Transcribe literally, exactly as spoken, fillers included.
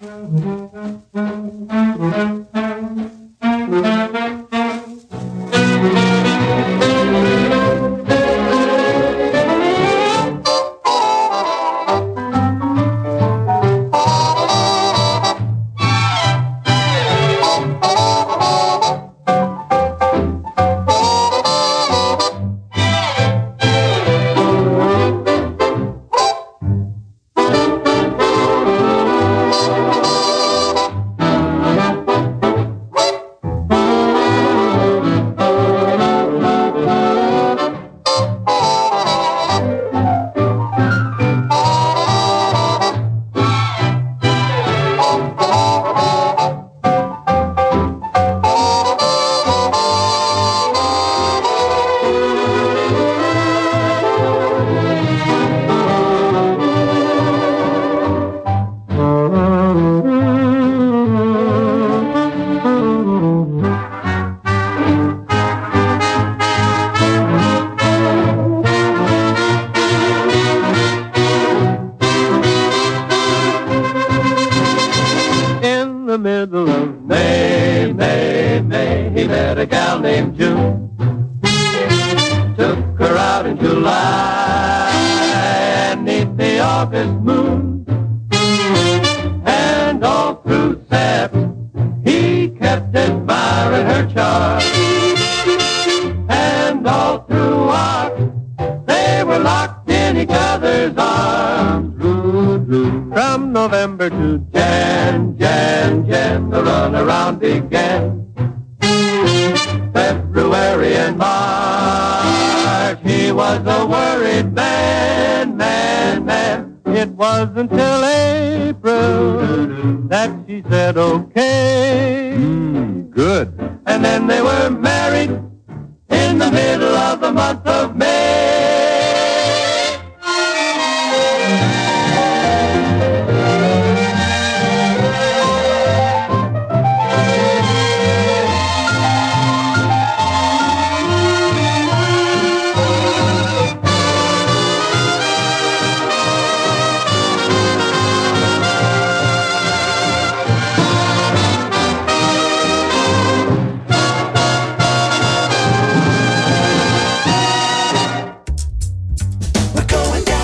The middle of May, May, May, he met a gal named June. Took her out in July and neath the August moon. And all through Sep, he kept admiring her charm. And all through Oct, they were locked in each other's arms. From November to Jan, Jan, Jan, the runaround began. February and March, he was a worried man, man, man. It wasn't until April that she said okay. Mm, good. And then they were married in the middle of the month of May.